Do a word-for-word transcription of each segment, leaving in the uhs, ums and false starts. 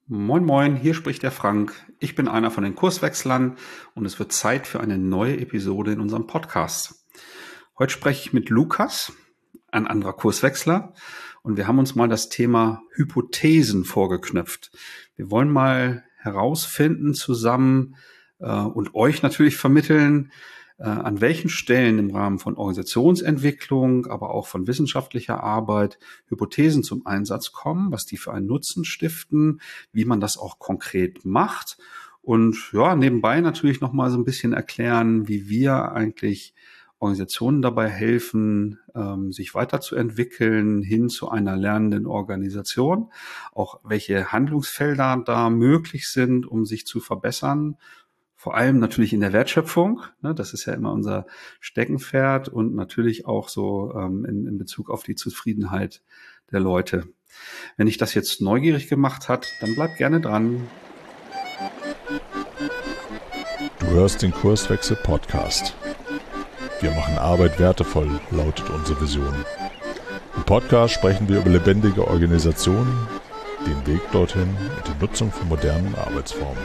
Moin Moin, hier spricht der Frank. Ich bin einer von den Kurswechslern und es wird Zeit für eine neue Episode in unserem Podcast. Heute spreche ich mit Lukas, ein anderer Kurswechsler, und wir haben uns mal das Thema Hypothesen vorgeknüpft. Wir wollen mal herausfinden zusammen äh, und euch natürlich vermitteln, äh, an welchen Stellen im Rahmen von Organisationsentwicklung, aber auch von wissenschaftlicher Arbeit Hypothesen zum Einsatz kommen, was die für einen Nutzen stiften, wie man das auch konkret macht und ja, nebenbei natürlich noch mal so ein bisschen erklären, wie wir eigentlich Organisationen dabei helfen, ähm, sich weiterzuentwickeln hin zu einer lernenden Organisation, auch welche Handlungsfelder da möglich sind, um sich zu verbessern. Vor allem natürlich in der Wertschöpfung, ne, das ist ja immer unser Steckenpferd, und natürlich auch so ähm, in, in Bezug auf die Zufriedenheit der Leute. Wenn dich das jetzt neugierig gemacht hat, dann bleib gerne dran. Du hörst den Kurswechsel Podcast. Wir machen Arbeit wertevoll, lautet unsere Vision. Im Podcast sprechen wir über lebendige Organisationen, den Weg dorthin und die Nutzung von modernen Arbeitsformen.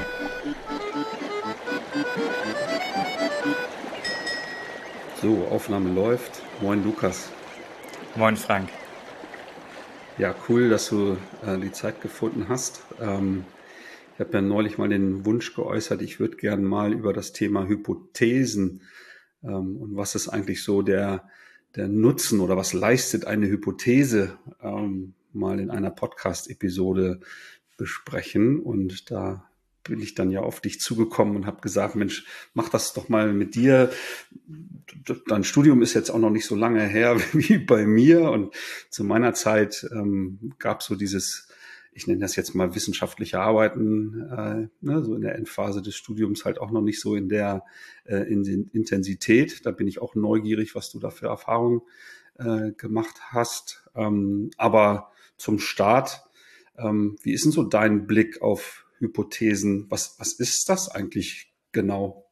So, Aufnahme läuft. Moin Lukas. Moin Frank. Ja, cool, dass du äh, die Zeit gefunden hast. Ähm, ich habe ja neulich mal den Wunsch geäußert, ich würde gern mal über das Thema Hypothesen ähm, und was ist eigentlich so der, der Nutzen oder was leistet eine Hypothese, ähm, mal in einer Podcast-Episode besprechen. Und da bin ich dann ja auf dich zugekommen und habe gesagt, Mensch, mach das doch mal mit dir. Dein Studium ist jetzt auch noch nicht so lange her wie bei mir, und zu meiner Zeit ähm, gab es so dieses, ich nenne das jetzt mal wissenschaftliche Arbeiten, äh, ne, so in der Endphase des Studiums halt auch noch nicht so in der äh, in den Intensität. Da bin ich auch neugierig, was du da für Erfahrungen äh, gemacht hast. Ähm, aber zum Start, ähm, wie ist denn so dein Blick auf Hypothesen? Was, was ist das eigentlich genau?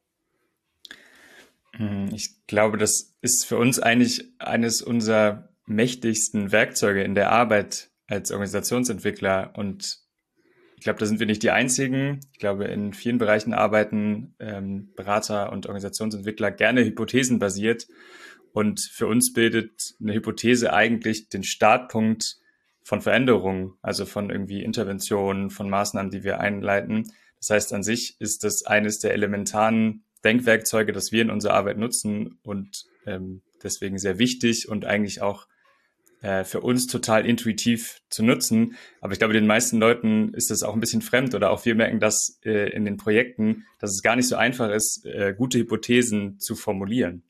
Ich glaube, das ist für uns eigentlich eines unserer mächtigsten Werkzeuge in der Arbeit als Organisationsentwickler. Und ich glaube, da sind wir nicht die Einzigen. Ich glaube, in vielen Bereichen arbeiten ähm, Berater und Organisationsentwickler gerne hypothesenbasiert. Und für uns bildet eine Hypothese eigentlich den Startpunkt von Veränderungen, also von irgendwie Interventionen, von Maßnahmen, die wir einleiten. Das heißt, an sich ist das eines der elementaren Denkwerkzeuge, das wir in unserer Arbeit nutzen und ähm, deswegen sehr wichtig und eigentlich auch äh, für uns total intuitiv zu nutzen. Aber ich glaube, den meisten Leuten ist das auch ein bisschen fremd, oder auch wir merken das äh, in den Projekten, dass es gar nicht so einfach ist, äh, gute Hypothesen zu formulieren.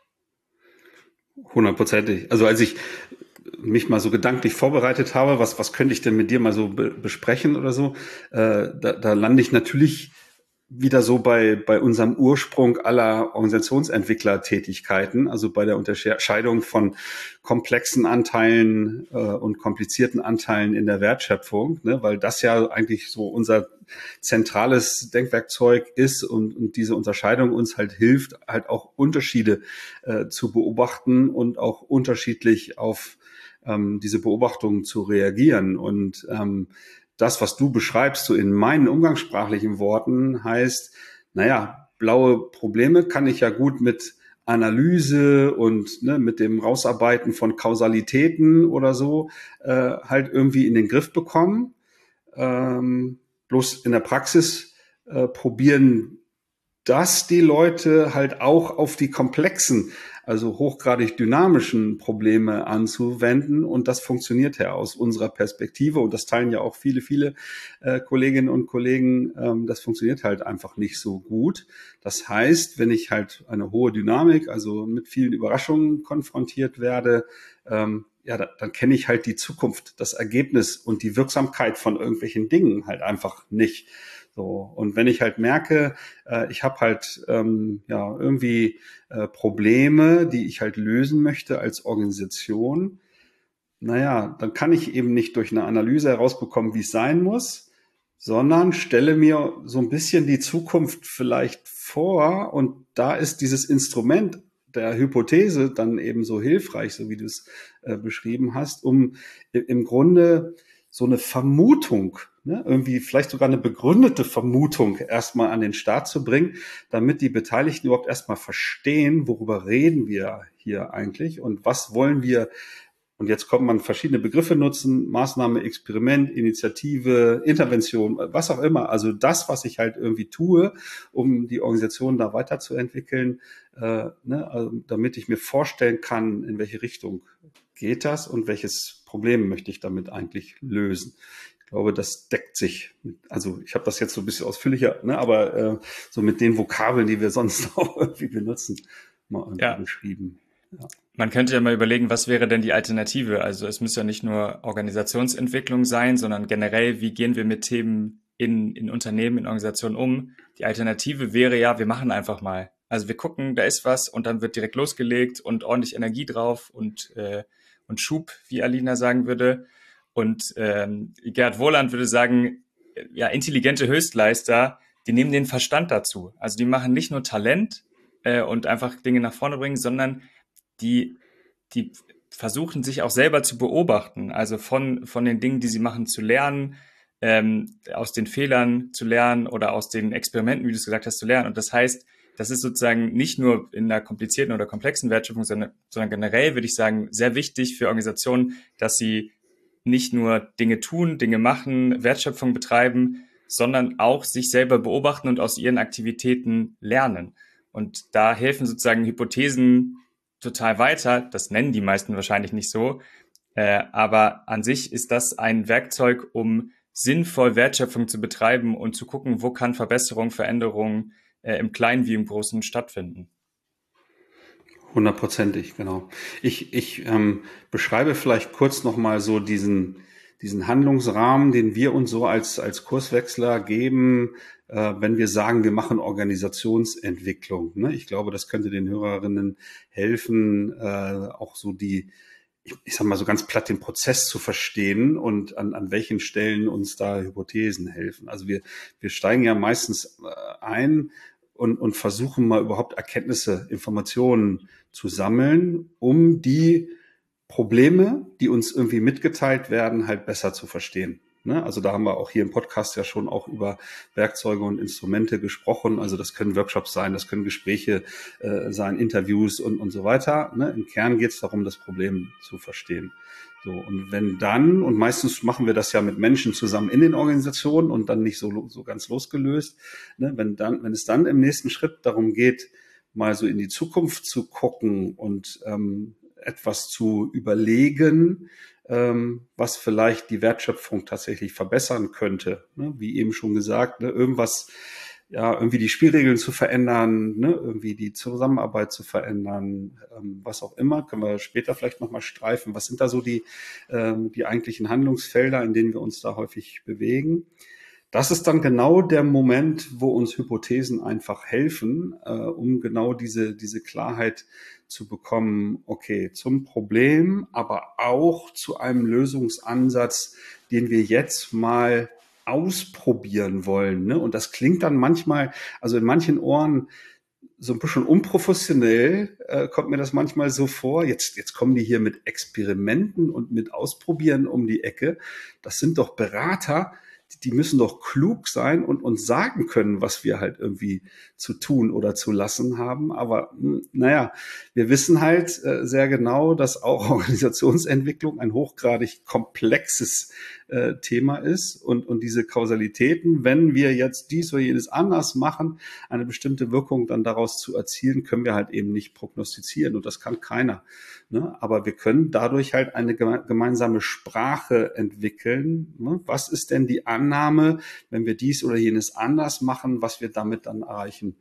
Hundertprozentig. Also als ich mich mal so gedanklich vorbereitet habe, was, was könnte ich denn mit dir mal so be- besprechen oder so, äh, da, da lande ich natürlich wieder so bei, bei unserem Ursprung aller Organisationsentwicklertätigkeiten, also bei der Unterscheidung von komplexen Anteilen äh, und komplizierten Anteilen in der Wertschöpfung, ne, weil das ja eigentlich so unser zentrales Denkwerkzeug ist, und, und diese Unterscheidung uns halt hilft, halt auch Unterschiede äh, zu beobachten und auch unterschiedlich auf ähm, diese Beobachtungen zu reagieren. Und ähm, das, was du beschreibst, so in meinen umgangssprachlichen Worten, heißt, naja, blaue Probleme kann ich ja gut mit Analyse und ne, mit dem Rausarbeiten von Kausalitäten oder so äh, halt irgendwie in den Griff bekommen. Ähm, bloß in der Praxis äh, probieren das die Leute halt auch auf die komplexen, also hochgradig dynamischen Probleme anzuwenden. Und das funktioniert ja aus unserer Perspektive. Und das teilen ja auch viele, viele äh, Kolleginnen und Kollegen. Ähm, das funktioniert halt einfach nicht so gut. Das heißt, wenn ich halt eine hohe Dynamik, also mit vielen Überraschungen konfrontiert werde, ähm, ja, da, dann kenne ich halt die Zukunft, das Ergebnis und die Wirksamkeit von irgendwelchen Dingen halt einfach nicht. So, und wenn ich halt merke, äh, ich habe halt ähm, ja irgendwie äh, Probleme, die ich halt lösen möchte als Organisation, naja, dann kann ich eben nicht durch eine Analyse herausbekommen, wie es sein muss, sondern stelle mir so ein bisschen die Zukunft vielleicht vor, und da ist dieses Instrument der Hypothese dann eben so hilfreich, so wie du es äh, beschrieben hast, um i- im Grunde so eine Vermutung, ne, irgendwie vielleicht sogar eine begründete Vermutung erstmal an den Start zu bringen, damit die Beteiligten überhaupt erstmal verstehen, worüber reden wir hier eigentlich und was wollen wir. Und jetzt kommt man verschiedene Begriffe nutzen, Maßnahme, Experiment, Initiative, Intervention, was auch immer. Also das, was ich halt irgendwie tue, um die Organisation da weiterzuentwickeln, äh, ne, also damit ich mir vorstellen kann, in welche Richtung geht das und welches Problem möchte ich damit eigentlich lösen. Ich glaube, das deckt sich. Mit, also ich habe das jetzt so ein bisschen ausführlicher, ne, aber äh, so mit den Vokabeln, die wir sonst auch irgendwie benutzen, mal irgendwie Ja. beschrieben. Ja. Man könnte ja mal überlegen, was wäre denn die Alternative? Also es muss ja nicht nur Organisationsentwicklung sein, sondern generell, wie gehen wir mit Themen in, in Unternehmen, in Organisationen um? Die Alternative wäre ja, wir machen einfach mal. Also wir gucken, da ist was und dann wird direkt losgelegt und ordentlich Energie drauf und, äh, und Schub, wie Alina sagen würde. Und ähm, Gerd Wohland würde sagen, ja, intelligente Höchstleister, die nehmen den Verstand dazu. Also die machen nicht nur Talent äh, und einfach Dinge nach vorne bringen, sondern die, die versuchen sich auch selber zu beobachten, also von, von den Dingen, die sie machen, zu lernen, ähm, aus den Fehlern zu lernen oder aus den Experimenten, wie du es gesagt hast, zu lernen. Und das heißt, das ist sozusagen nicht nur in einer komplizierten oder komplexen Wertschöpfung, sondern, sondern generell, würde ich sagen, sehr wichtig für Organisationen, dass sie nicht nur Dinge tun, Dinge machen, Wertschöpfung betreiben, sondern auch sich selber beobachten und aus ihren Aktivitäten lernen. Und da helfen sozusagen Hypothesen total weiter. Das nennen die meisten wahrscheinlich nicht so. Äh, aber an sich ist das ein Werkzeug, um sinnvoll Wertschöpfung zu betreiben und zu gucken, wo kann Verbesserung, Veränderung äh, im Kleinen wie im Großen stattfinden. Hundertprozentig, genau. Ich, ich ähm, beschreibe vielleicht kurz nochmal so diesen, diesen Handlungsrahmen, den wir uns so als, als Kurswechsler geben, äh, wenn wir sagen, wir machen Organisationsentwicklung. Ne? Ich glaube, das könnte den Hörerinnen helfen, äh, auch so die, ich, ich sag mal so ganz platt, den Prozess zu verstehen und an, an welchen Stellen uns da Hypothesen helfen. Also wir, wir steigen ja meistens äh, ein und, und versuchen mal überhaupt Erkenntnisse, Informationen zu sammeln, um die Probleme, die uns irgendwie mitgeteilt werden, halt besser zu verstehen. Ne? Also da haben wir auch hier im Podcast ja schon auch über Werkzeuge und Instrumente gesprochen. Also das können Workshops sein, das können Gespräche äh, sein, Interviews und, und so weiter. Ne? Im Kern geht es darum, das Problem zu verstehen. So, und wenn dann, und meistens machen wir das ja mit Menschen zusammen in den Organisationen und dann nicht so, so ganz losgelöst, ne? wenn dann, wenn es dann im nächsten Schritt darum geht, mal so in die Zukunft zu gucken und ähm, etwas zu überlegen, ähm, was vielleicht die Wertschöpfung tatsächlich verbessern könnte. Ne? Wie eben schon gesagt, ne? irgendwas, ja, irgendwie die Spielregeln zu verändern, ne? irgendwie die Zusammenarbeit zu verändern, ähm, was auch immer, können wir später vielleicht nochmal streifen. Was sind da so die, ähm, die eigentlichen Handlungsfelder, in denen wir uns da häufig bewegen? Das ist dann genau der Moment, wo uns Hypothesen einfach helfen, äh, um genau diese, diese Klarheit zu bekommen, okay, zum Problem, aber auch zu einem Lösungsansatz, den wir jetzt mal ausprobieren wollen. Ne? Und das klingt dann manchmal, also in manchen Ohren so ein bisschen unprofessionell, äh, kommt mir das manchmal so vor. Jetzt, jetzt kommen die hier mit Experimenten und mit Ausprobieren um die Ecke. Das sind doch Berater, die müssen doch klug sein und uns sagen können, was wir halt irgendwie zu tun oder zu lassen haben. Aber naja, wir wissen halt äh, sehr genau, dass auch Organisationsentwicklung ein hochgradig komplexes äh, Thema ist und, und diese Kausalitäten, wenn wir jetzt dies oder jenes anders machen, eine bestimmte Wirkung dann daraus zu erzielen, können wir halt eben nicht prognostizieren und das kann keiner. Ne? Aber wir können dadurch halt eine gemeinsame Sprache entwickeln. Ne? Was ist denn die Annahme, wenn wir dies oder jenes anders machen, was wir damit dann erreichen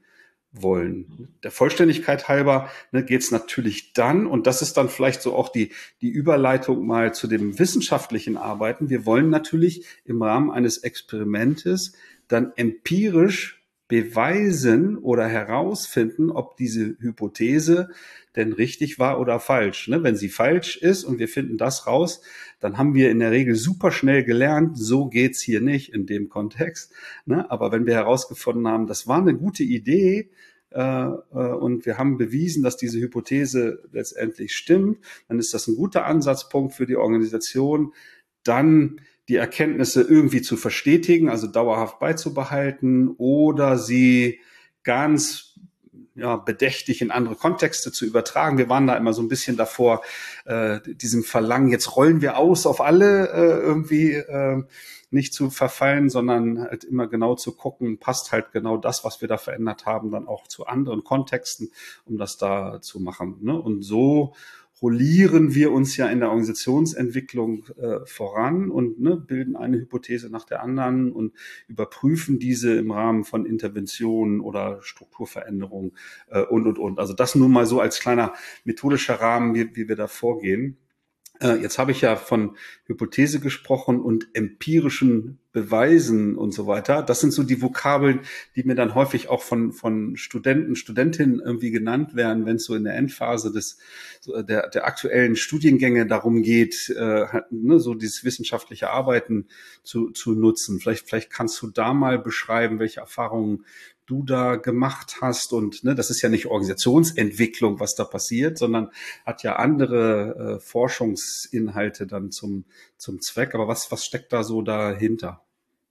wollen? Der Vollständigkeit halber ne, geht es natürlich dann, und das ist dann vielleicht so auch die, die Überleitung mal zu dem wissenschaftlichen Arbeiten. Wir wollen natürlich im Rahmen eines Experimentes dann empirisch beweisen oder herausfinden, ob diese Hypothese denn richtig war oder falsch. Ne? Wenn sie falsch ist und wir finden das raus, dann haben wir in der Regel super schnell gelernt, so geht's hier nicht in dem Kontext. Ne? Aber wenn wir herausgefunden haben, das war eine gute Idee, äh, und wir haben bewiesen, dass diese Hypothese letztendlich stimmt, dann ist das ein guter Ansatzpunkt für die Organisation, dann die Erkenntnisse irgendwie zu verstetigen, also dauerhaft beizubehalten, oder sie ganz ja, bedächtig in andere Kontexte zu übertragen. Wir waren da immer so ein bisschen davor, äh, diesem Verlangen, jetzt rollen wir aus auf alle äh, irgendwie äh, nicht zu verfallen, sondern halt immer genau zu gucken, passt halt genau das, was wir da verändert haben, dann auch zu anderen Kontexten, um das da zu machen. Ne? Und so rollieren wir uns ja in der Organisationsentwicklung äh, voran und ne, bilden eine Hypothese nach der anderen und überprüfen diese im Rahmen von Interventionen oder Strukturveränderungen äh, und, und, und. Also das nur mal so als kleiner methodischer Rahmen, wie, wie wir da vorgehen. Äh, jetzt habe ich ja von Hypothese gesprochen und empirischen Beweisen und so weiter. Das sind so die Vokabeln, die mir dann häufig auch von von Studenten, Studentinnen irgendwie genannt werden, wenn es so in der Endphase des so der der aktuellen Studiengänge darum geht, äh, ne, so dieses wissenschaftliche Arbeiten zu zu nutzen. Vielleicht vielleicht kannst du da mal beschreiben, welche Erfahrungen du da gemacht hast. Und ne, das ist ja nicht Organisationsentwicklung, was da passiert, sondern hat ja andere äh, Forschungsinhalte dann zum zum Zweck. Aber was was steckt da so dahinter?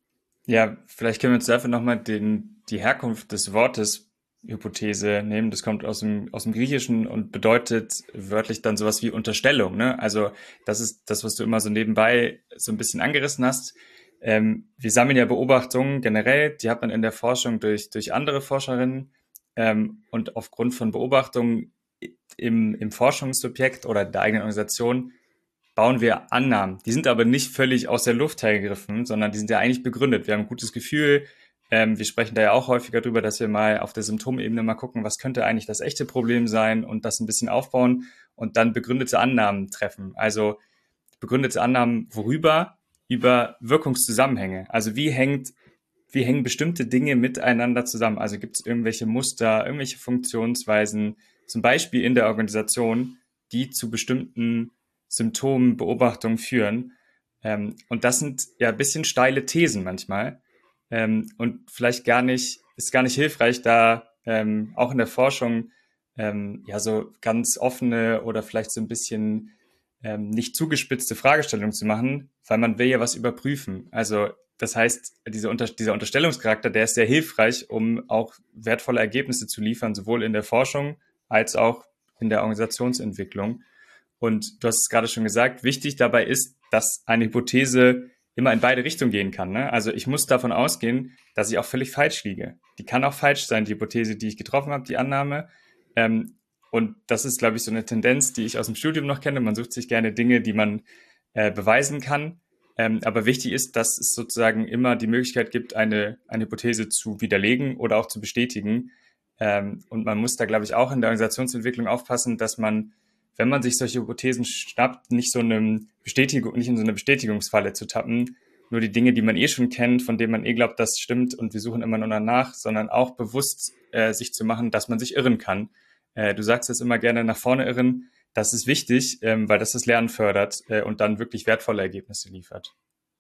Ja, vielleicht können wir uns dafür nochmal den die Herkunft des Wortes Hypothese nehmen. Das kommt aus dem aus dem Griechischen und bedeutet wörtlich dann sowas wie Unterstellung. Ne? Also das ist das, was du immer so nebenbei so ein bisschen angerissen hast. Ähm, wir sammeln ja Beobachtungen generell, die hat man in der Forschung durch, durch andere Forscherinnen ähm, und aufgrund von Beobachtungen im, im Forschungssubjekt oder der eigenen Organisation bauen wir Annahmen. Die sind aber nicht völlig aus der Luft hergegriffen, sondern die sind ja eigentlich begründet. Wir haben ein gutes Gefühl. Ähm, wir sprechen da ja auch häufiger drüber, dass wir mal auf der Symptomebene mal gucken, was könnte eigentlich das echte Problem sein und das ein bisschen aufbauen und dann begründete Annahmen treffen. Also begründete Annahmen worüber? Über Wirkungszusammenhänge. Also wie hängt, wie hängen bestimmte Dinge miteinander zusammen? Also gibt es irgendwelche Muster, irgendwelche Funktionsweisen, zum Beispiel in der Organisation, die zu bestimmten Symptomen, Beobachtungen führen. Ähm, und das sind ja ein bisschen steile Thesen manchmal. Ähm, und vielleicht gar nicht, ist gar nicht hilfreich, da ähm, auch in der Forschung ähm, ja so ganz offene oder vielleicht so ein bisschen ähm, nicht zugespitzte Fragestellungen zu machen, weil man will ja was überprüfen. Also das heißt, diese Unter- dieser Unterstellungscharakter, der ist sehr hilfreich, um auch wertvolle Ergebnisse zu liefern, sowohl in der Forschung als auch in der Organisationsentwicklung. Und du hast es gerade schon gesagt, wichtig dabei ist, dass eine Hypothese immer in beide Richtungen gehen kann. Ne? Also ich muss davon ausgehen, dass ich auch völlig falsch liege. Die kann auch falsch sein, die Hypothese, die ich getroffen habe, die Annahme. Ähm, und das ist, glaube ich, so eine Tendenz, die ich aus dem Studium noch kenne. Man sucht sich gerne Dinge, die man äh, beweisen kann. Ähm, aber wichtig ist, dass es sozusagen immer die Möglichkeit gibt, eine, eine Hypothese zu widerlegen oder auch zu bestätigen. Ähm, und man muss da, glaube ich, auch in der Organisationsentwicklung aufpassen, dass man, wenn man sich solche Hypothesen schnappt, nicht so eine Bestätigung, nicht in so eine Bestätigungsfalle zu tappen, nur die Dinge, die man eh schon kennt, von denen man eh glaubt, das stimmt und wir suchen immer nur danach, sondern auch bewusst äh, sich zu machen, dass man sich irren kann. Äh, du sagst es immer gerne, nach vorne irren. Das ist wichtig, ähm, weil das das Lernen fördert äh, und dann wirklich wertvolle Ergebnisse liefert.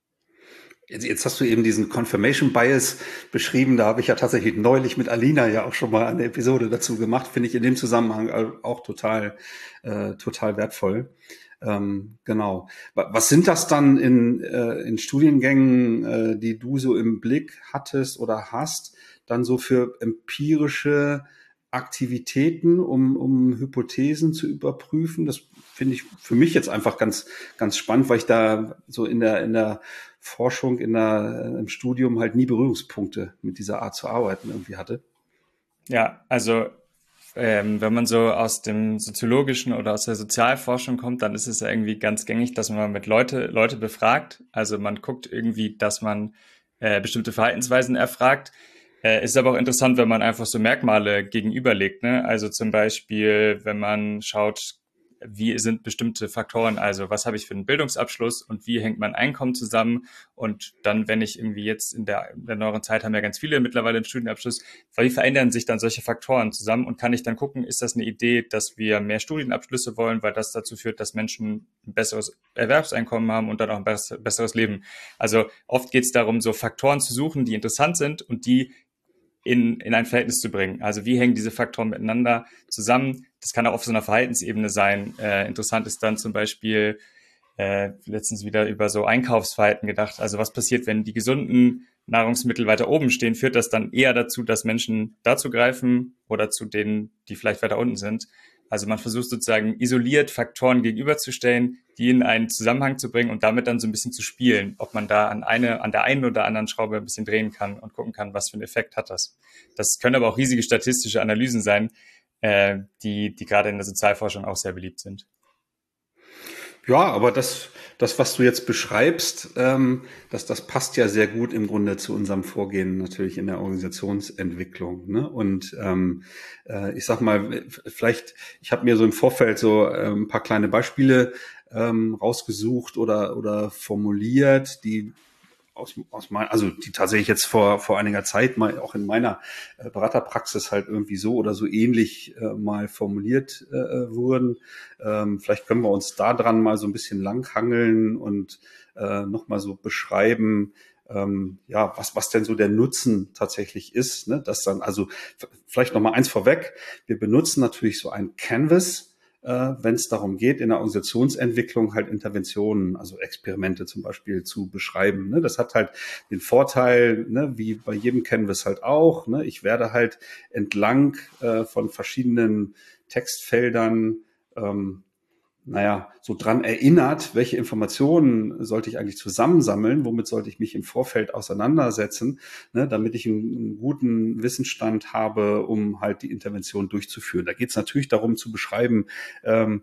Jetzt, jetzt hast du eben diesen Confirmation Bias beschrieben. Da habe ich ja tatsächlich neulich mit Alina ja auch schon mal eine Episode dazu gemacht. Finde ich in dem Zusammenhang auch total, äh, total wertvoll. Ähm, genau. Was sind das dann in, äh, in Studiengängen, äh, die du so im Blick hattest oder hast, dann so für empirische Aktivitäten, um, um Hypothesen zu überprüfen? Das finde ich für mich jetzt einfach ganz, ganz spannend, weil ich da so in der, in der Forschung, in der, im Studium halt nie Berührungspunkte mit dieser Art zu arbeiten irgendwie hatte. Ja, also ähm, wenn man so aus dem Soziologischen oder aus der Sozialforschung kommt, dann ist es ja irgendwie ganz gängig, dass man mit Leute, Leute befragt. Also man guckt irgendwie, dass man äh, bestimmte Verhaltensweisen erfragt. Äh, ist aber auch interessant, wenn man einfach so Merkmale gegenüberlegt, ne? Also zum Beispiel, wenn man schaut, wie sind bestimmte Faktoren, also was habe ich für einen Bildungsabschluss und wie hängt mein Einkommen zusammen, und dann, wenn ich irgendwie jetzt in der, in der neueren Zeit haben ja ganz viele mittlerweile einen Studienabschluss, wie verändern sich dann solche Faktoren zusammen und kann ich dann gucken, ist das eine Idee, dass wir mehr Studienabschlüsse wollen, weil das dazu führt, dass Menschen ein besseres Erwerbseinkommen haben und dann auch ein besseres Leben. Also oft geht es darum, so Faktoren zu suchen, die interessant sind und die in, in ein Verhältnis zu bringen. Also wie hängen diese Faktoren miteinander zusammen? Das kann auch auf so einer Verhaltensebene sein. Äh, interessant ist dann zum Beispiel, äh, letztens wieder über so Einkaufsverhalten gedacht. Also was passiert, wenn die gesunden Nahrungsmittel weiter oben stehen? Führt das dann eher dazu, dass Menschen dazu greifen oder zu denen, die vielleicht weiter unten sind? Also man versucht sozusagen isoliert Faktoren gegenüberzustellen, die in einen Zusammenhang zu bringen und damit dann so ein bisschen zu spielen, ob man da an eine, an der einen oder anderen Schraube ein bisschen drehen kann und gucken kann, was für einen Effekt hat das. Das können aber auch riesige statistische Analysen sein, äh, die, die gerade in der Sozialforschung auch sehr beliebt sind. Ja, aber das, das, was du jetzt beschreibst, ähm, das, das passt ja sehr gut im Grunde zu unserem Vorgehen natürlich in der Organisationsentwicklung. Ne? Und ähm, äh, ich sag mal, vielleicht, ich habe mir so im Vorfeld so äh, ein paar kleine Beispiele ähm, rausgesucht oder oder formuliert, die aus, aus mein, also die tatsächlich jetzt vor vor einiger Zeit mal auch in meiner äh, Beraterpraxis halt irgendwie so oder so ähnlich äh, mal formuliert äh, wurden. Ähm, vielleicht können wir uns da dran mal so ein bisschen langhangeln und äh, nochmal so beschreiben, ähm, ja, was was denn so der Nutzen tatsächlich ist. Ne? Das dann, also f- vielleicht nochmal eins vorweg, wir benutzen natürlich so ein Canvas, äh, wenn es darum geht, in der Organisationsentwicklung halt Interventionen, also Experimente zum Beispiel zu beschreiben. Ne? Das hat halt den Vorteil, ne, wie bei jedem Canvas halt auch, ne? Ich werde halt entlang äh, von verschiedenen Textfeldern ähm, naja, so dran erinnert, welche Informationen sollte ich eigentlich zusammensammeln, womit sollte ich mich im Vorfeld auseinandersetzen, ne, damit ich einen, einen guten Wissensstand habe, um halt die Intervention durchzuführen. Da geht es natürlich darum zu beschreiben, ähm,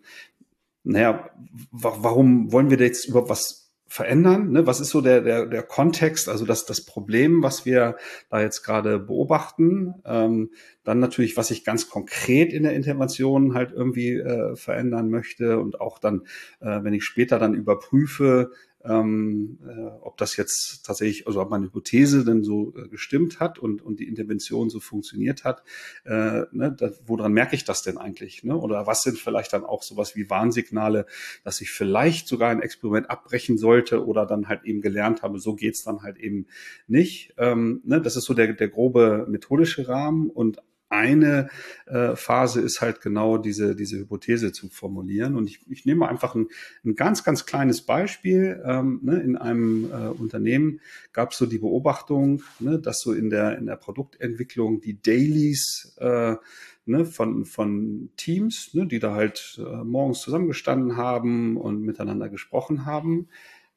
naja, wa- warum wollen wir da jetzt überhaupt was verändern? Ne? Was ist so der, der, der Kontext, also das, das Problem, was wir da jetzt gerade beobachten? Ähm, dann natürlich, was ich ganz konkret in der Intervention halt irgendwie äh, verändern möchte und auch dann, äh, wenn ich später dann überprüfe, ähm, äh, ob das jetzt tatsächlich, also ob meine Hypothese denn so äh, gestimmt hat und, und die Intervention so funktioniert hat, äh, ne, da, woran merke ich das denn eigentlich? Ne? Oder was sind vielleicht dann auch sowas wie Warnsignale, dass ich vielleicht sogar ein Experiment abbrechen sollte oder dann halt eben gelernt habe, so geht's dann halt eben nicht. Ähm, ne? Das ist so der, der grobe methodische Rahmen und eine äh, Phase ist halt genau diese, diese Hypothese zu formulieren. Und ich, ich nehme einfach ein, ein ganz, ganz kleines Beispiel. Ähm, ne, in einem äh, Unternehmen gab es so die Beobachtung, ne, dass so in der, in der Produktentwicklung die Dailies äh, ne, von, von Teams, ne, die da halt äh, morgens zusammengestanden haben und miteinander gesprochen haben,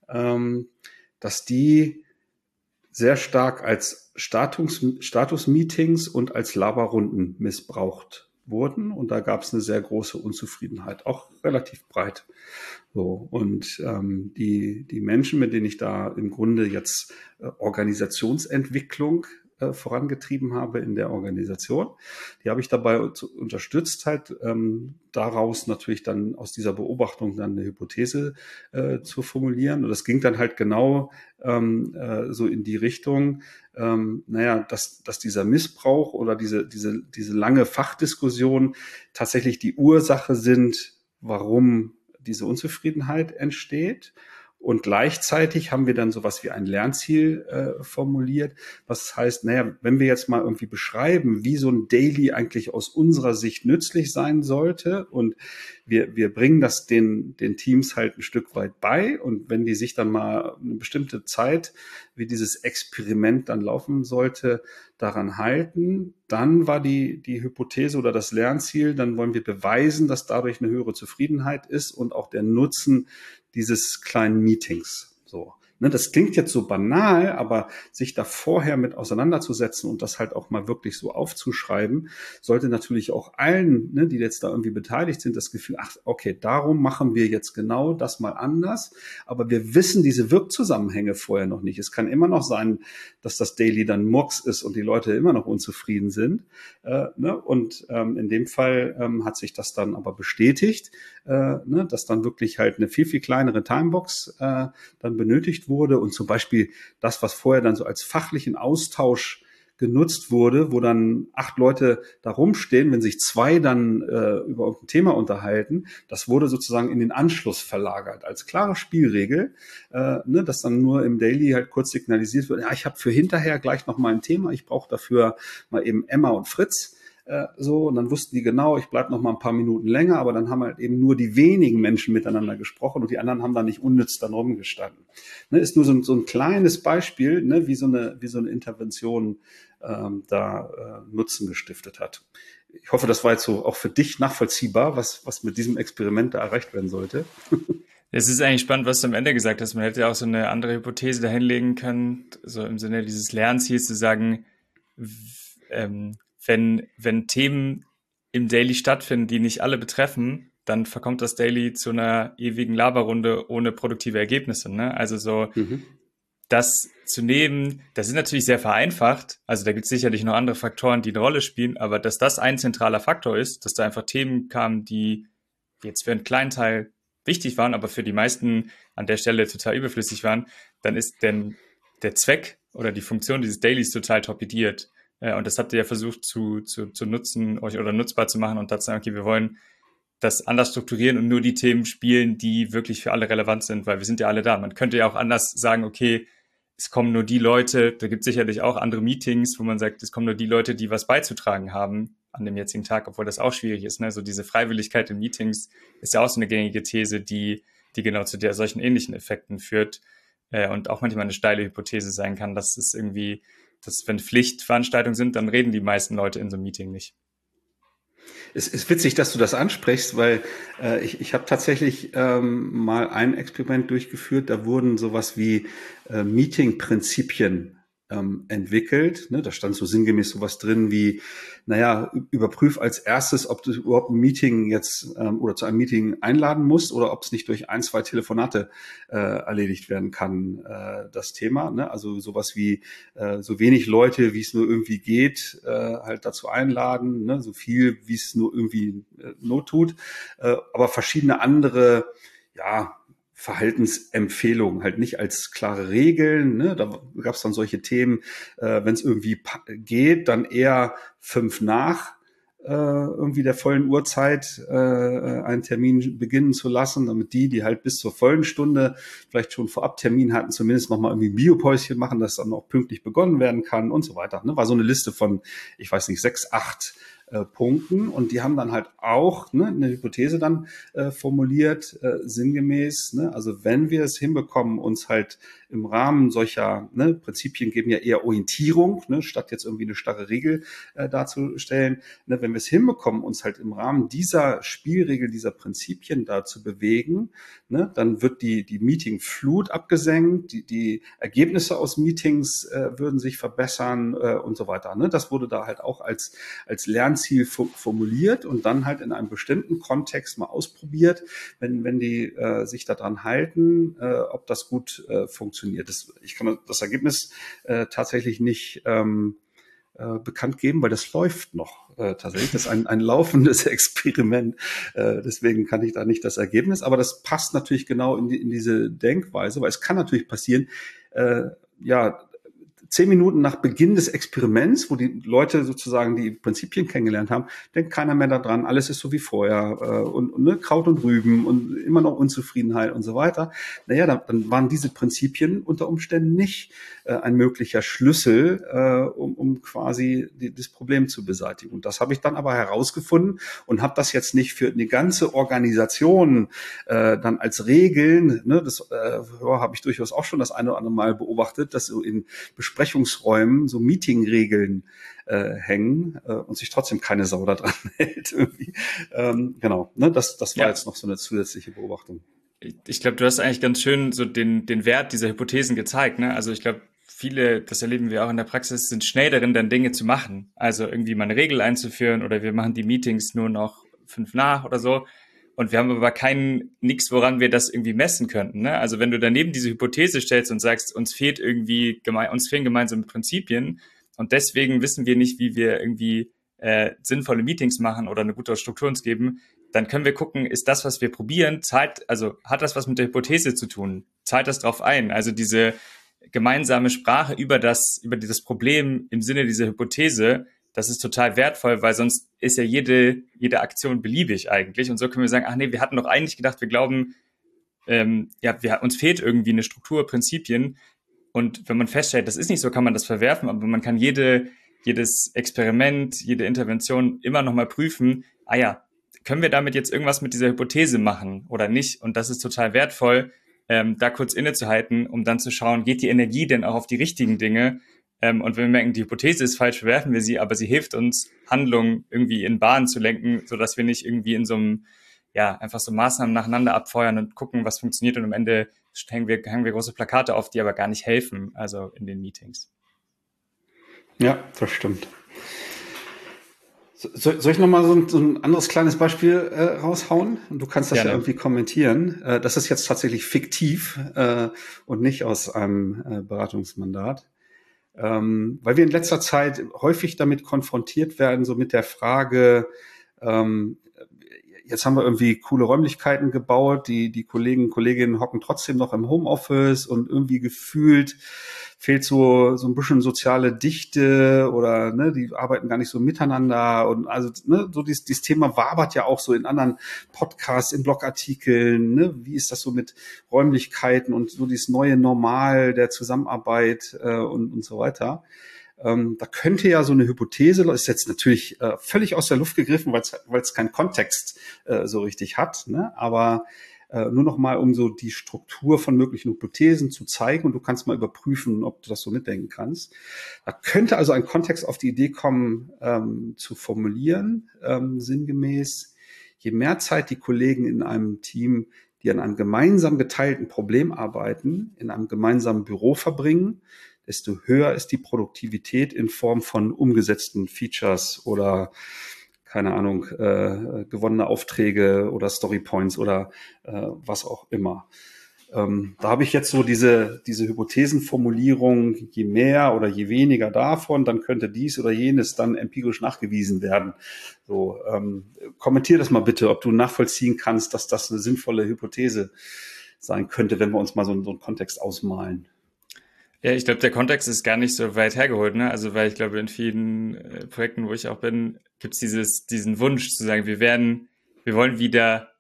ähm, dass die sehr stark als Status, Status-Meetings und als Laberrunden missbraucht wurden. Und da gab es eine sehr große Unzufriedenheit, auch relativ breit. So, und ähm, die, die Menschen, mit denen ich da im Grunde jetzt äh, Organisationsentwicklung äh, vorangetrieben habe in der Organisation, die habe ich dabei zu, unterstützt, halt ähm, daraus natürlich dann aus dieser Beobachtung dann eine Hypothese äh, zu formulieren. Und das ging dann halt genau ähm, äh, so in die Richtung, ähm, naja, dass, dass dieser Missbrauch oder diese, diese, diese lange Fachdiskussion tatsächlich die Ursache sind, warum diese Unzufriedenheit entsteht. Und gleichzeitig haben wir dann sowas wie ein Lernziel äh, formuliert, was heißt, naja, wenn wir jetzt mal irgendwie beschreiben, wie so ein Daily eigentlich aus unserer Sicht nützlich sein sollte und wir, wir bringen das den, den Teams halt ein Stück weit bei und wenn die sich dann mal eine bestimmte Zeit, wie dieses Experiment dann laufen sollte, daran halten, dann war die, die Hypothese oder das Lernziel, dann wollen wir beweisen, dass dadurch eine höhere Zufriedenheit ist und auch der Nutzen dieses kleinen Meetings. So. Ne, das klingt jetzt so banal, aber sich da vorher mit auseinanderzusetzen und das halt auch mal wirklich so aufzuschreiben, sollte natürlich auch allen, ne, die jetzt da irgendwie beteiligt sind, das Gefühl, ach, okay, darum machen wir jetzt genau das mal anders. Aber wir wissen diese Wirkzusammenhänge vorher noch nicht. Es kann immer noch sein, dass das Daily dann Murks ist und die Leute immer noch unzufrieden sind. Äh, ne? Und ähm, in dem Fall ähm, hat sich das dann aber bestätigt, äh, ne, dass dann wirklich halt eine viel, viel kleinere Timebox äh, dann benötigt wurde und zum Beispiel das, was vorher dann so als fachlichen Austausch genutzt wurde, wo dann acht Leute da rumstehen, wenn sich zwei dann äh, über irgendein Thema unterhalten, das wurde sozusagen in den Anschluss verlagert als klare Spielregel, äh, ne, dass dann nur im Daily halt kurz signalisiert wird, ja, ich habe für hinterher gleich noch mal ein Thema, ich brauche dafür mal eben Emma und Fritz. äh, so, und dann wussten die genau, ich bleib noch mal ein paar Minuten länger, aber dann haben halt eben nur die wenigen Menschen miteinander gesprochen und die anderen haben da nicht unnütz dann rumgestanden. Ne, ist nur so ein, so ein kleines Beispiel, ne, wie so eine, wie so eine Intervention ähm, da äh, Nutzen gestiftet hat. Ich hoffe, das war jetzt so auch für dich nachvollziehbar, was, was mit diesem Experiment da erreicht werden sollte. Es ist eigentlich spannend, was du am Ende gesagt hast. Man hätte ja auch so eine andere Hypothese dahinlegen können, so im Sinne dieses Lernziels zu sagen, ähm, wenn, wenn Themen im Daily stattfinden, die nicht alle betreffen, dann verkommt das Daily zu einer ewigen Laberrunde ohne produktive Ergebnisse. Ne? Also so mhm. das zu nehmen, das ist natürlich sehr vereinfacht. Also da gibt es sicherlich noch andere Faktoren, die eine Rolle spielen, aber dass das ein zentraler Faktor ist, dass da einfach Themen kamen, die jetzt für einen kleinen Teil wichtig waren, aber für die meisten an der Stelle total überflüssig waren, dann ist denn der Zweck oder die Funktion dieses Dailies total torpediert. Und das habt ihr ja versucht zu, zu, zu nutzen, euch oder nutzbar zu machen und dazu sagen, okay, wir wollen das anders strukturieren und nur die Themen spielen, die wirklich für alle relevant sind, weil wir sind ja alle da. Man könnte ja auch anders sagen, okay, es kommen nur die Leute, da gibt es sicherlich auch andere Meetings, wo man sagt, es kommen nur die Leute, die was beizutragen haben an dem jetzigen Tag, obwohl das auch schwierig ist. Ne? So diese Freiwilligkeit in Meetings ist ja auch so eine gängige These, die, die genau zu der solchen ähnlichen Effekten führt äh, und auch manchmal eine steile Hypothese sein kann, dass es irgendwie, dass wenn Pflichtveranstaltungen sind, dann reden die meisten Leute in so einem Meeting nicht. Es ist witzig, dass du das ansprichst, weil äh, ich, ich habe tatsächlich ähm, mal ein Experiment durchgeführt, da wurden sowas wie äh, Meeting-Prinzipien ähm, entwickelt. Ne? Da stand so sinngemäß sowas drin wie, naja, überprüf als erstes, ob du überhaupt ein Meeting jetzt ähm, oder zu einem Meeting einladen musst oder ob es nicht durch ein, zwei Telefonate äh, erledigt werden kann, äh, das Thema. Ne? Also sowas wie äh, so wenig Leute, wie es nur irgendwie geht, äh, halt dazu einladen, ne? So viel, wie es nur irgendwie äh, Not tut, äh, aber verschiedene andere, ja, Verhaltensempfehlungen, halt nicht als klare Regeln. Ne? Da gab es dann solche Themen, äh, wenn es irgendwie geht, dann eher fünf nach äh, irgendwie der vollen Uhrzeit äh, einen Termin beginnen zu lassen, damit die, die halt bis zur vollen Stunde vielleicht schon vorab Termin hatten, zumindest nochmal irgendwie ein Biopäuschen machen, dass dann auch pünktlich begonnen werden kann und so weiter. Ne? War so eine Liste von, ich weiß nicht, sechs, acht Äh, Punkten, und die haben dann halt auch ne, eine Hypothese dann äh, formuliert, äh, sinngemäß, ne, also wenn wir es hinbekommen, uns halt im Rahmen solcher ne, Prinzipien geben ja eher Orientierung, ne, statt jetzt irgendwie eine starre Regel äh, darzustellen, ne, wenn wir es hinbekommen, uns halt im Rahmen dieser Spielregel, dieser Prinzipien da zu bewegen, ne, dann wird die die Meetingflut abgesenkt, die die Ergebnisse aus Meetings äh, würden sich verbessern äh, und so weiter. Ne? Das wurde da halt auch als als Lern Ziel formuliert und dann halt in einem bestimmten Kontext mal ausprobiert, wenn wenn die äh, sich daran halten, äh, ob das gut äh, funktioniert. Das, ich kann das Ergebnis äh, tatsächlich nicht ähm, äh, bekannt geben, weil das läuft noch äh, tatsächlich. Das ist ein, ein laufendes Experiment. Äh, deswegen kann ich da nicht das Ergebnis, aber das passt natürlich genau in, die, in diese Denkweise, weil es kann natürlich passieren, äh, ja, zehn Minuten nach Beginn des Experiments, wo die Leute sozusagen die Prinzipien kennengelernt haben, denkt keiner mehr daran, alles ist so wie vorher äh, und, und ne, Kraut und Rüben und immer noch Unzufriedenheit und so weiter. Naja, dann, dann waren diese Prinzipien unter Umständen nicht äh, ein möglicher Schlüssel, äh, um, um quasi die, das Problem zu beseitigen. Und das habe ich dann aber herausgefunden und habe das jetzt nicht für eine ganze Organisation äh, dann als Regeln, ne, das äh, ja, habe ich durchaus auch schon das eine oder andere Mal beobachtet, dass so in Besprechungsräumen so Meetingregeln äh, hängen äh, und sich trotzdem keine Sau da dran hält. Irgendwie. Ähm, genau, ne, das, das war ja jetzt noch so eine zusätzliche Beobachtung. Ich, ich glaube, du hast eigentlich ganz schön so den, den Wert dieser Hypothesen gezeigt. Ne? Also ich glaube, viele, das erleben wir auch in der Praxis, sind schnell darin, dann Dinge zu machen. Also irgendwie mal eine Regel einzuführen oder wir machen die Meetings nur noch fünf nach oder so. Und wir haben aber keinen, nix, woran wir das irgendwie messen könnten. Ne? Also wenn du daneben diese Hypothese stellst und sagst, uns fehlt irgendwie, geme- uns fehlen gemeinsame Prinzipien und deswegen wissen wir nicht, wie wir irgendwie äh, sinnvolle Meetings machen oder eine gute Struktur uns geben, dann können wir gucken, ist das, was wir probieren, zahlt, also hat das was mit der Hypothese zu tun? Zahlt das drauf ein? Also diese gemeinsame Sprache über das, über dieses Problem im Sinne dieser Hypothese, das ist total wertvoll, weil sonst ist ja jede, jede Aktion beliebig eigentlich. Und so können wir sagen, ach nee, wir hatten doch eigentlich gedacht, wir glauben, ähm, ja, wir, uns fehlt irgendwie eine Struktur, Prinzipien. Und wenn man feststellt, das ist nicht so, kann man das verwerfen, aber man kann jede, jedes Experiment, jede Intervention immer nochmal prüfen, ah ja, können wir damit jetzt irgendwas mit dieser Hypothese machen oder nicht? Und das ist total wertvoll, ähm, da kurz innezuhalten, um dann zu schauen, geht die Energie denn auch auf die richtigen Dinge? Ähm, und wenn wir merken, die Hypothese ist falsch, verwerfen wir sie, aber sie hilft uns, Handlungen irgendwie in Bahnen zu lenken, sodass wir nicht irgendwie in so einem, ja, einfach so Maßnahmen nacheinander abfeuern und gucken, was funktioniert, und am Ende hängen wir, hängen wir große Plakate auf, die aber gar nicht helfen, also in den Meetings. Ja, das stimmt. So, soll ich nochmal so ein, so ein anderes kleines Beispiel äh, raushauen? Du kannst das Gerne. Ja irgendwie kommentieren. Äh, das ist jetzt tatsächlich fiktiv äh, und nicht aus einem äh, Beratungsmandat. Ähm, weil wir in letzter Zeit häufig damit konfrontiert werden, so mit der Frage, ähm, jetzt haben wir irgendwie coole Räumlichkeiten gebaut, die, die Kollegen und Kolleginnen hocken trotzdem noch im Homeoffice und irgendwie gefühlt fehlt so, so ein bisschen soziale Dichte oder, ne, die arbeiten gar nicht so miteinander und also, ne, so dieses, dieses Thema wabert ja auch so in anderen Podcasts, in Blogartikeln, ne, wie ist das so mit Räumlichkeiten und so dieses neue Normal der Zusammenarbeit äh, und, und so weiter. Ähm, da könnte ja so eine Hypothese, ist jetzt natürlich äh, völlig aus der Luft gegriffen, weil es keinen Kontext äh, so richtig hat, ne? Aber äh, nur noch mal, um so die Struktur von möglichen Hypothesen zu zeigen, und du kannst mal überprüfen, ob du das so mitdenken kannst. Da könnte also ein Kontext auf die Idee kommen, ähm, zu formulieren, ähm, sinngemäß, je mehr Zeit die Kollegen in einem Team, die an einem gemeinsam geteilten Problem arbeiten, in einem gemeinsamen Büro verbringen, desto höher ist die Produktivität in Form von umgesetzten Features oder, keine Ahnung, äh, gewonnene Aufträge oder Storypoints oder äh, was auch immer. Ähm, da habe ich jetzt so diese, diese Hypothesenformulierung, je mehr oder je weniger davon, dann könnte dies oder jenes dann empirisch nachgewiesen werden. So, ähm, kommentier das mal bitte, ob du nachvollziehen kannst, dass das eine sinnvolle Hypothese sein könnte, wenn wir uns mal so, so einen Kontext ausmalen. Ja, ich glaube, der Kontext ist gar nicht so weit hergeholt, ne? Also, weil ich glaube, in vielen äh, Projekten, wo ich auch bin, gibt's dieses, diesen Wunsch zu sagen, wir werden, wir wollen wieder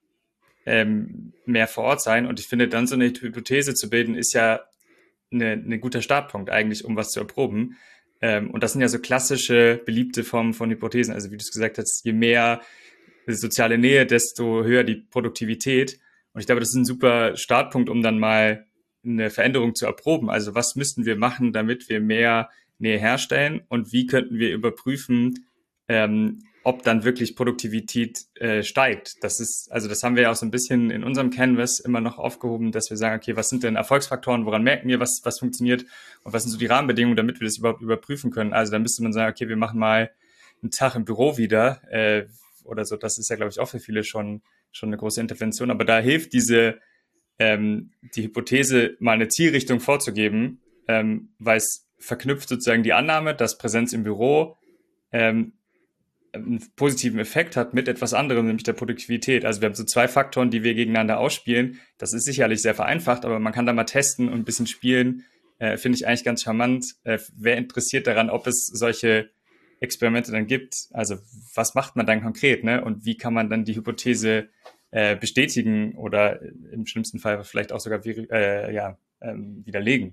ähm, mehr vor Ort sein. Und ich finde, dann so eine Hypothese zu bilden, ist ja eine, eine guter Startpunkt eigentlich, um was zu erproben. Ähm, und das sind ja so klassische, beliebte Formen von Hypothesen. Also, wie du es gesagt hast, je mehr soziale Nähe, desto höher die Produktivität. Und ich glaube, das ist ein super Startpunkt, um dann mal eine Veränderung zu erproben. Also was müssten wir machen, damit wir mehr Nähe herstellen, und wie könnten wir überprüfen, ähm, ob dann wirklich Produktivität äh, steigt. Das ist, also das haben wir ja auch so ein bisschen in unserem Canvas immer noch aufgehoben, dass wir sagen, okay, was sind denn Erfolgsfaktoren, woran merken wir, was, was funktioniert, und was sind so die Rahmenbedingungen, damit wir das überhaupt überprüfen können. Also dann müsste man sagen, okay, wir machen mal einen Tag im Büro wieder äh, oder so. Das ist ja, glaube ich, auch für viele schon, schon eine große Intervention. Aber da hilft diese Ähm, die Hypothese mal eine Zielrichtung vorzugeben, ähm, weil es verknüpft sozusagen die Annahme, dass Präsenz im Büro ähm, einen positiven Effekt hat mit etwas anderem, nämlich der Produktivität. Also wir haben so zwei Faktoren, die wir gegeneinander ausspielen. Das ist sicherlich sehr vereinfacht, aber man kann da mal testen und ein bisschen spielen. Äh, finde ich eigentlich ganz charmant. Äh, wer interessiert daran, ob es solche Experimente dann gibt? Also was macht man dann konkret, ne? Und wie kann man dann die Hypothese Äh, bestätigen oder im schlimmsten Fall vielleicht auch sogar äh, ja, ähm, widerlegen.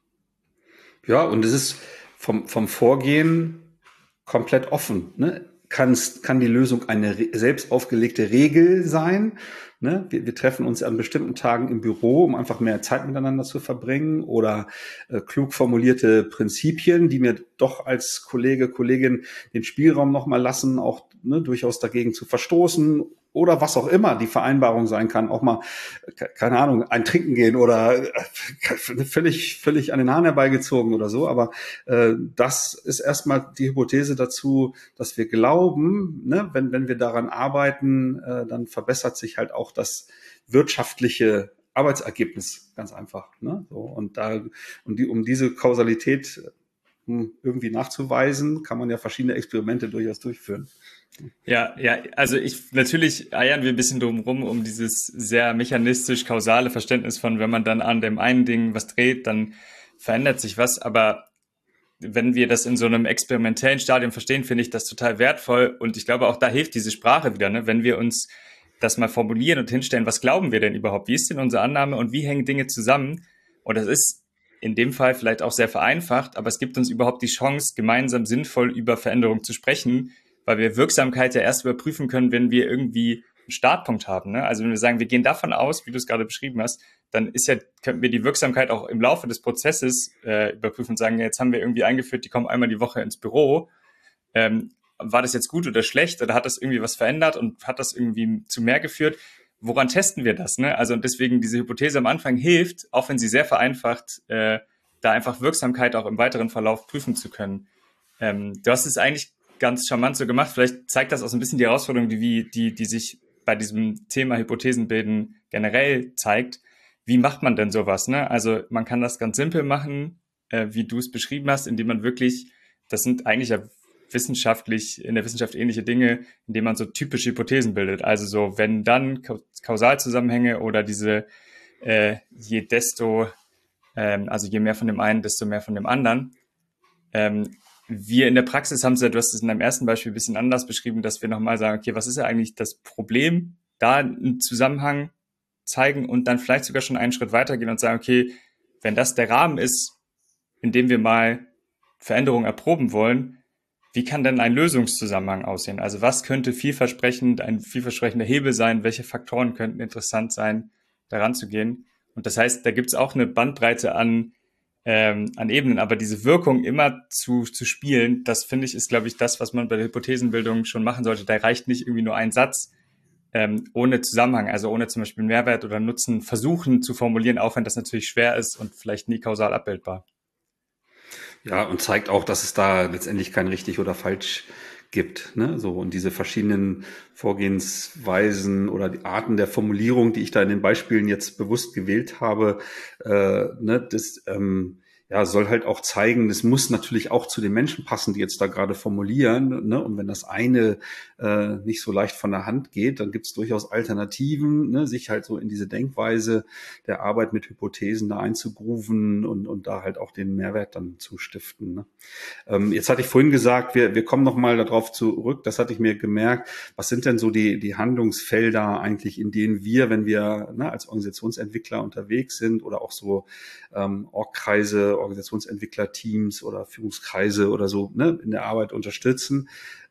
Ja, und es ist vom, vom Vorgehen komplett offen. Ne? Kann's, kann die Lösung eine re- selbst aufgelegte Regel sein? Ne? Wir, wir treffen uns an bestimmten Tagen im Büro, um einfach mehr Zeit miteinander zu verbringen, oder äh, klug formulierte Prinzipien, die mir doch als Kollege, Kollegin den Spielraum nochmal lassen, auch ne, durchaus dagegen zu verstoßen, oder was auch immer die Vereinbarung sein kann, auch mal, keine Ahnung, ein Trinken gehen oder völlig, völlig an den Haaren herbeigezogen oder so. Aber äh, das ist erstmal die Hypothese dazu, dass wir glauben, ne, wenn, wenn wir daran arbeiten, äh, dann verbessert sich halt auch das wirtschaftliche Arbeitsergebnis ganz einfach. Ne? So, und da, und die, um diese Kausalität um irgendwie nachzuweisen, kann man ja verschiedene Experimente durchaus durchführen. Ja, ja, also ich, natürlich eiern wir ein bisschen drum rum, um dieses sehr mechanistisch-kausale Verständnis von, wenn man dann an dem einen Ding was dreht, dann verändert sich was. Aber wenn wir das in so einem experimentellen Stadium verstehen, finde ich das total wertvoll. Und ich glaube, auch da hilft diese Sprache wieder, ne? Wenn wir uns das mal formulieren und hinstellen, was glauben wir denn überhaupt? Wie ist denn unsere Annahme und wie hängen Dinge zusammen? Und das ist in dem Fall vielleicht auch sehr vereinfacht, aber es gibt uns überhaupt die Chance, gemeinsam sinnvoll über Veränderung zu sprechen, weil wir Wirksamkeit ja erst überprüfen können, wenn wir irgendwie einen Startpunkt haben. Ne? Also wenn wir sagen, wir gehen davon aus, wie du es gerade beschrieben hast, dann ist ja, könnten wir die Wirksamkeit auch im Laufe des Prozesses äh, überprüfen und sagen, jetzt haben wir irgendwie eingeführt, die kommen einmal die Woche ins Büro. Ähm, war das jetzt gut oder schlecht oder hat das irgendwie was verändert und hat das irgendwie zu mehr geführt? Woran testen wir das? Ne? Also und deswegen diese Hypothese am Anfang hilft, auch wenn sie sehr vereinfacht, äh, da einfach Wirksamkeit auch im weiteren Verlauf prüfen zu können. Ähm, du hast es eigentlich ganz charmant so gemacht. Vielleicht zeigt das auch so ein bisschen die Herausforderung, die, die, die sich bei diesem Thema Hypothesenbilden generell zeigt. Wie macht man denn sowas? Ne? Also man kann das ganz simpel machen, äh, wie du es beschrieben hast, indem man wirklich, das sind eigentlich ja wissenschaftlich, in der Wissenschaft ähnliche Dinge, indem man so typische Hypothesen bildet. Also so, wenn dann Kausalzusammenhänge oder diese äh, je desto, ähm, also je mehr von dem einen, desto mehr von dem anderen. Ähm, wir in der Praxis haben es ja, du hast es in deinem ersten Beispiel ein bisschen anders beschrieben, dass wir nochmal sagen, okay, was ist ja eigentlich das Problem? Da einen Zusammenhang zeigen und dann vielleicht sogar schon einen Schritt weitergehen und sagen, okay, wenn das der Rahmen ist, in dem wir mal Veränderungen erproben wollen, wie kann denn ein Lösungszusammenhang aussehen? Also was könnte vielversprechend, ein vielversprechender Hebel sein? Welche Faktoren könnten interessant sein, daran zu gehen? Und das heißt, da gibt es auch eine Bandbreite an, ähm, an Ebenen, aber diese Wirkung immer zu, zu spielen, das finde ich, ist, glaube ich, das, was man bei der Hypothesenbildung schon machen sollte. Da reicht nicht irgendwie nur ein Satz, ähm, ohne Zusammenhang, also ohne zum Beispiel Mehrwert oder Nutzen versuchen zu formulieren, auch wenn das natürlich schwer ist und vielleicht nie kausal abbildbar. Ja, und zeigt auch, dass es da letztendlich kein richtig oder falsch gibt, ne? So, und diese verschiedenen Vorgehensweisen oder die Arten der Formulierung, die ich da in den Beispielen jetzt bewusst gewählt habe, äh, ne, das ähm, ja, soll halt auch zeigen, das muss natürlich auch zu den Menschen passen, die jetzt da gerade formulieren, ne? Und wenn das eine äh, nicht so leicht von der Hand geht, dann gibt es durchaus Alternativen, ne? Sich halt so in diese Denkweise der Arbeit mit Hypothesen da einzugrooven und, und da halt auch den Mehrwert dann zu stiften, ne? Ähm, jetzt hatte ich vorhin gesagt, wir, wir kommen nochmal darauf zurück, das hatte ich mir gemerkt, was sind denn so die, die Handlungsfelder eigentlich, in denen wir, wenn wir ne, als Organisationsentwickler unterwegs sind oder auch so ähm, Org-Kreise, Organisationsentwicklerteams oder Führungskreise oder so ne, in der Arbeit unterstützen.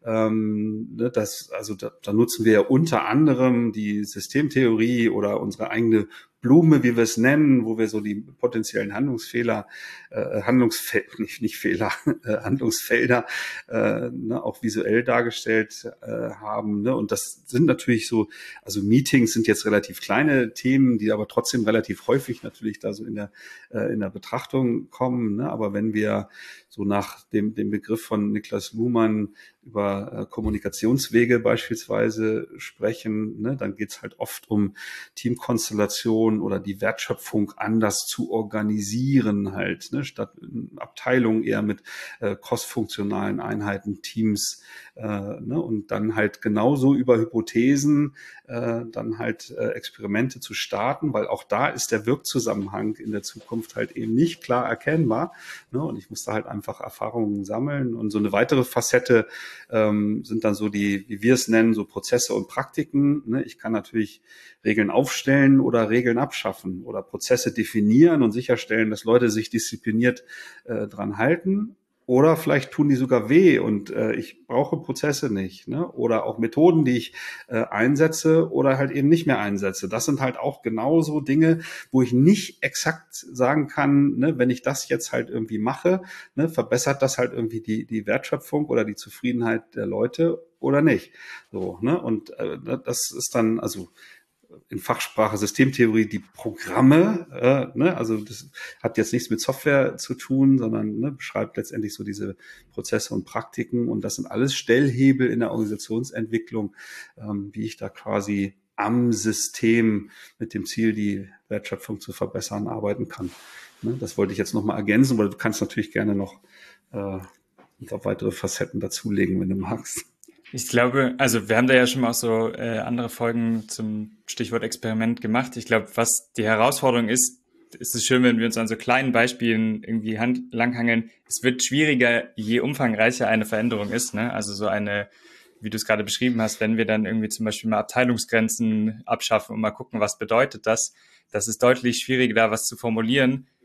Ähm, ne, das, also da, da nutzen wir ja unter anderem die Systemtheorie oder unsere eigene Blume, wie wir es nennen, wo wir so die potenziellen Handlungsfehler, äh, Handlungsfelder, nicht, nicht Fehler, äh, Handlungsfelder äh, ne, auch visuell dargestellt äh, haben. Ne? Und das sind natürlich so, also Meetings sind jetzt relativ kleine Themen, die aber trotzdem relativ häufig natürlich da so in der äh, in der Betrachtung kommen. Ne? Aber wenn wir so nach dem, dem Begriff von Niklas Luhmann über äh, Kommunikationswege beispielsweise sprechen, ne, dann geht's halt oft um Teamkonstellation oder die Wertschöpfung anders zu organisieren halt, ne, statt Abteilungen eher mit äh, crossfunktionalen Einheiten, Teams, äh, ne, und dann halt genauso über Hypothesen äh, dann halt äh, Experimente zu starten, weil auch da ist der Wirkzusammenhang in der Zukunft halt eben nicht klar erkennbar, ne, und ich muss da halt einfach Erfahrungen sammeln. Und so eine weitere Facette ähm, sind dann so die, wie wir es nennen, so Prozesse und Praktiken. Ne? Ich kann natürlich Regeln aufstellen oder Regeln abschaffen oder Prozesse definieren und sicherstellen, dass Leute sich diszipliniert äh, dran halten. Oder vielleicht tun die sogar weh und äh, ich brauche Prozesse nicht, ne? Oder auch Methoden, die ich äh, einsetze oder halt eben nicht mehr einsetze. Das sind halt auch genauso Dinge, wo ich nicht exakt sagen kann, ne, wenn ich das jetzt halt irgendwie mache, ne, verbessert das halt irgendwie die die Wertschöpfung oder die Zufriedenheit der Leute oder nicht. So, ne? Und äh, das ist dann also in Fachsprache Systemtheorie die Programme, äh, ne, also das hat jetzt nichts mit Software zu tun, sondern ne, beschreibt letztendlich so diese Prozesse und Praktiken und das sind alles Stellhebel in der Organisationsentwicklung, ähm, wie ich da quasi am System mit dem Ziel, die Wertschöpfung zu verbessern, arbeiten kann. Ne, das wollte ich jetzt nochmal ergänzen, aber du kannst natürlich gerne noch äh, noch weitere Facetten dazulegen, wenn du magst. Ich glaube, also wir haben da ja schon mal auch so äh, andere Folgen zum Stichwort Experiment gemacht. Ich glaube, was die Herausforderung ist, ist es schön, wenn wir uns an so kleinen Beispielen irgendwie hand, langhangeln. Es wird schwieriger, je umfangreicher eine Veränderung ist, ne? Also so eine, wie du es gerade beschrieben hast, wenn wir dann irgendwie zum Beispiel mal Abteilungsgrenzen abschaffen und mal gucken, was bedeutet das. Das ist deutlich schwieriger, da was zu formulieren,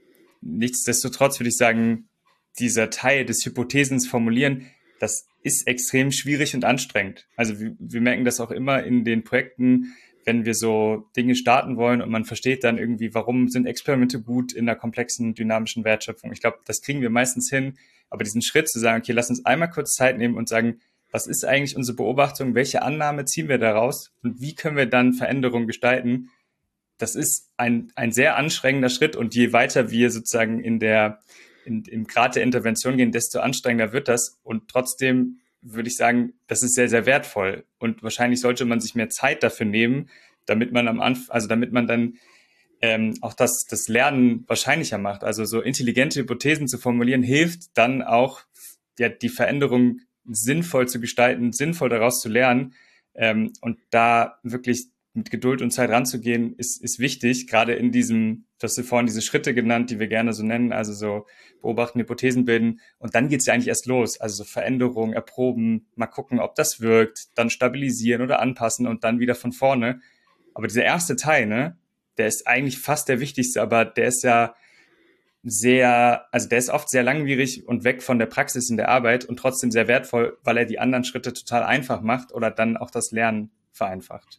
nichtsdestotrotz würde ich sagen, dieser Teil des Hypothesens formulieren, das ist extrem schwierig und anstrengend. Also wir, wir merken das auch immer in den Projekten, wenn wir so Dinge starten wollen und man versteht dann irgendwie, warum sind Experimente gut in einer komplexen, dynamischen Wertschöpfung. Ich glaube, das kriegen wir meistens hin, aber diesen Schritt zu sagen, okay, lass uns einmal kurz Zeit nehmen und sagen, was ist eigentlich unsere Beobachtung, welche Annahme ziehen wir daraus und wie können wir dann Veränderungen gestalten, das ist ein, ein sehr anstrengender Schritt und je weiter wir sozusagen in der, in, im Grad der Intervention gehen, desto anstrengender wird das und trotzdem würde ich sagen, das ist sehr, sehr wertvoll und wahrscheinlich sollte man sich mehr Zeit dafür nehmen, damit man am Anfang, also damit man dann ähm, auch das, das Lernen wahrscheinlicher macht. Also so intelligente Hypothesen zu formulieren, hilft dann auch, ja, die Veränderung sinnvoll zu gestalten, sinnvoll daraus zu lernen ähm, und da wirklich mit Geduld und Zeit ranzugehen, ist, ist wichtig, gerade in diesem, du hast ja vorhin diese Schritte genannt, die wir gerne so nennen, also so beobachten, Hypothesen bilden und dann geht's ja eigentlich erst los, also so Veränderungen, erproben, mal gucken, ob das wirkt, dann stabilisieren oder anpassen und dann wieder von vorne. Aber dieser erste Teil, ne, der ist eigentlich fast der wichtigste, aber der ist ja sehr, also der ist oft sehr langwierig und weg von der Praxis in der Arbeit und trotzdem sehr wertvoll, weil er die anderen Schritte total einfach macht oder dann auch das Lernen vereinfacht.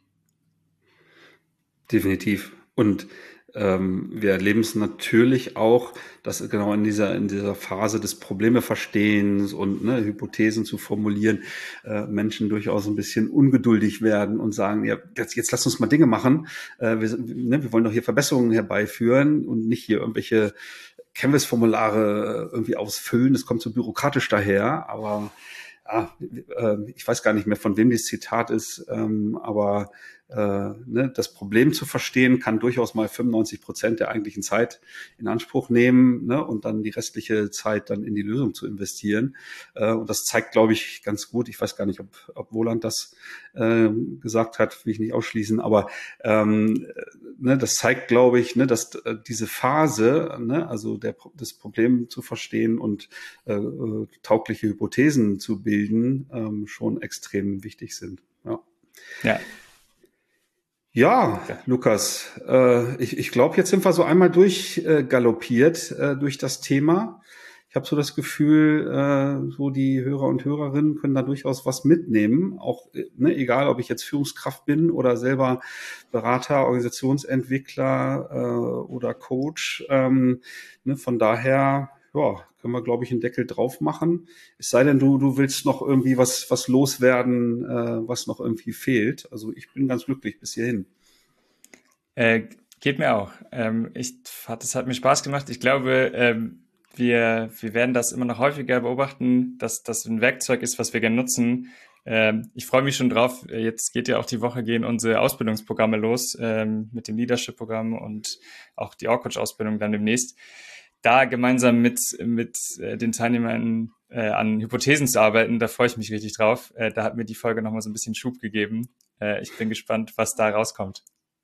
Definitiv. Und ähm, wir erleben es natürlich auch, dass genau in dieser in dieser Phase des Problemeverstehens und ne, Hypothesen zu formulieren, äh, Menschen durchaus ein bisschen ungeduldig werden und sagen, ja, jetzt, jetzt lass uns mal Dinge machen. Äh, wir, ne, wir wollen doch hier Verbesserungen herbeiführen und nicht hier irgendwelche Canvas-Formulare irgendwie ausfüllen. Das kommt so bürokratisch daher, aber ja, äh, ich weiß gar nicht mehr, von wem dieses Zitat ist, ähm, aber äh, ne, das Problem zu verstehen kann durchaus mal fünfundneunzig Prozent der eigentlichen Zeit in Anspruch nehmen, ne, und dann die restliche Zeit dann in die Lösung zu investieren. Äh, und das zeigt, glaube ich, ganz gut. Ich weiß gar nicht, ob, ob Wohland das äh, gesagt hat, will ich nicht ausschließen, aber ähm, ne, das zeigt, glaube ich, ne, dass äh, diese Phase, ne, also der, das Problem zu verstehen und äh, taugliche Hypothesen zu bilden, ähm, schon extrem wichtig sind. Ja. Ja. Ja, Lukas, äh, ich, ich glaube, jetzt sind wir so einmal durchgaloppiert äh, äh, durch das Thema. Ich habe so das Gefühl, äh, so die Hörer und Hörerinnen können da durchaus was mitnehmen. Auch, ne, egal, ob ich jetzt Führungskraft bin oder selber Berater, Organisationsentwickler äh, oder Coach. Ähm, ne, von daher, ja, können wir, glaube ich, einen Deckel drauf machen. Es sei denn, du, du willst noch irgendwie was, was loswerden, äh, was noch irgendwie fehlt. Also ich bin ganz glücklich bis hierhin. Äh, geht mir auch. Ähm, ich, hat, es hat mir Spaß gemacht. Ich glaube, ähm, wir, wir werden das immer noch häufiger beobachten, dass das ein Werkzeug ist, was wir gerne nutzen. Ähm, ich freue mich schon drauf. Jetzt geht ja auch die Woche, gehen unsere Ausbildungsprogramme los, ähm, mit dem Leadership-Programm und auch die Org-Coach-Ausbildung dann demnächst. Da gemeinsam mit, mit äh, den Teilnehmern äh, an Hypothesen zu arbeiten, da freue ich mich richtig drauf. Äh, da hat mir die Folge nochmal so ein bisschen Schub gegeben. Äh, ich bin gespannt, was da rauskommt.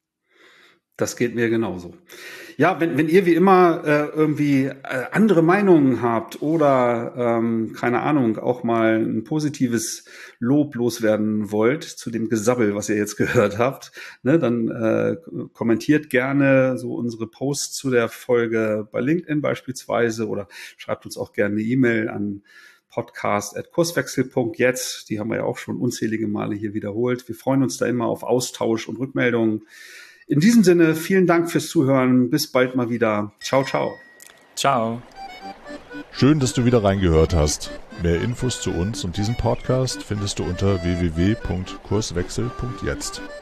Das geht mir genauso. Ja, wenn, wenn ihr wie immer äh, irgendwie äh, andere Meinungen habt oder, ähm, keine Ahnung, auch mal ein positives Lob loswerden wollt zu dem Gesabbel, was ihr jetzt gehört habt, ne, dann äh, kommentiert gerne so unsere Posts zu der Folge bei LinkedIn beispielsweise oder schreibt uns auch gerne eine E-Mail an podcast at kurswechsel punkt jetzt. Die haben wir ja auch schon unzählige Male hier wiederholt. Wir freuen uns da immer auf Austausch und Rückmeldungen. In diesem Sinne, vielen Dank fürs Zuhören. Bis bald mal wieder. Ciao, ciao. Ciao. Schön, dass du wieder reingehört hast. Mehr Infos zu uns und diesem Podcast findest du unter w w w punkt kurswechsel punkt jetzt.